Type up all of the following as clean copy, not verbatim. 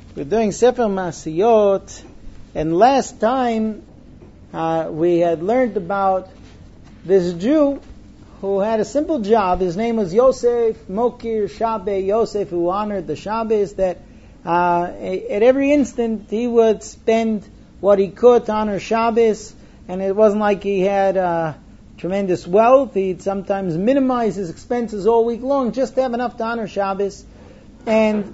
We're doing Sefer Masiyot, and last time we had learned about this Jew who had a simple job. His name was Yosef Mokir Shabbat Yosef, who honored the Shabbos, that at every instant he would spend what he could to honor Shabbos, and it wasn't like he had tremendous wealth. He'd sometimes minimize his expenses all week long just to have enough to honor Shabbos. And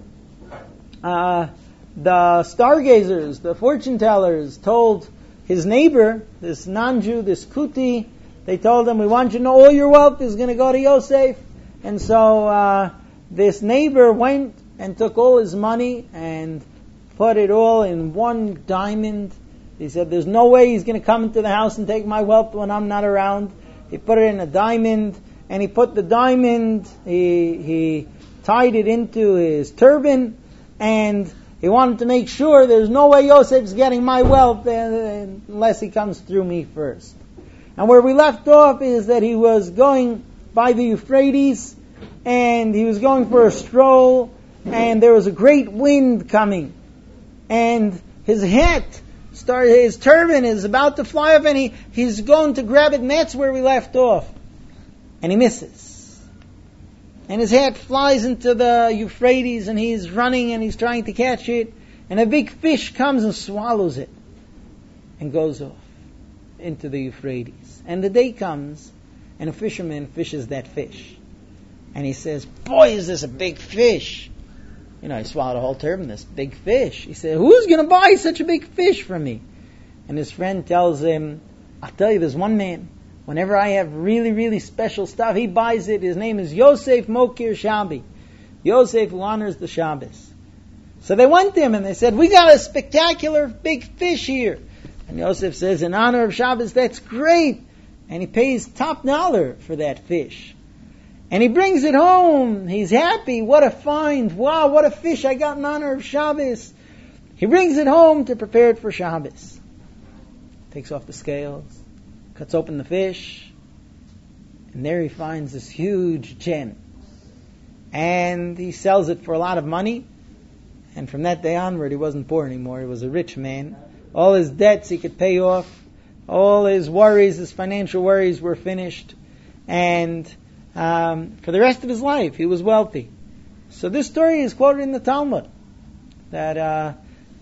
the stargazers, the fortune tellers, told his neighbor, this non-Jew, this Kuti, they told him, we want you to know all your wealth is going to go to Yosef. And so this neighbor went and took all his money and put it all in one diamond. He said, there's no way he's going to come into the house and take my wealth when I'm not around. He put it in a diamond, and he put the diamond, he tied it into his turban, and he wanted to make sure there's no way Yosef's getting my wealth unless he comes through me first. And where we left off is that he was going by the Euphrates, and he was going for a stroll, and there was a great wind coming, and his his turban is about to fly off, and he's going to grab it, and that's where we left off. And he misses. And his hat flies into the Euphrates, and he's running and he's trying to catch it, and a big fish comes and swallows it and goes off into the Euphrates. And the day comes, and a fisherman fishes that fish. And he says, boy, is this a big fish. You know, he swallowed a whole turban, this big fish. He said, who's going to buy such a big fish from me? And his friend tells him, I'll tell you, there's one man. Whenever I have really, really special stuff, he buys it. His name is Yosef Mokir Shabbat. Yosef, who honors the Shabbos. So they went to him and they said, we got a spectacular big fish here. And Yosef says, in honor of Shabbos, that's great. And he pays top dollar for that fish. And he brings it home. He's happy. What a find. Wow, what a fish I got in honor of Shabbos. He brings it home to prepare it for Shabbos. Takes off the scales, cuts open the fish, and there he finds this huge gem. And he sells it for a lot of money. And from that day onward, he wasn't poor anymore. He was a rich man. All his debts he could pay off. All his worries, his financial worries were finished. And for the rest of his life, he was wealthy. So this story is quoted in the Talmud, that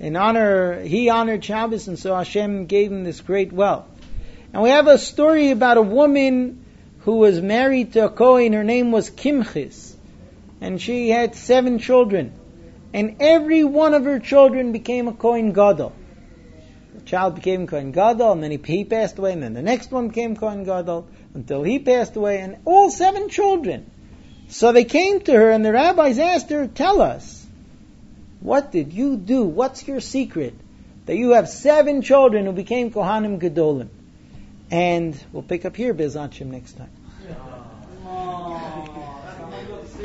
he honored Shabbos, and so Hashem gave him this great wealth. And we have a story about a woman who was married to a Kohen. Her name was Kimchis, and she had 7 children, and every one of her children became a Kohen Gadol. The child became Kohen Gadol, and then he passed away, and then the next one became Kohen Gadol, until he passed away, and all 7 children. So they came to her, and the rabbis asked her, tell us, what did you do? What's your secret that you have 7 children who became Kohanim Gedolim? And we'll pick up here, Be'ez Hashem, next time.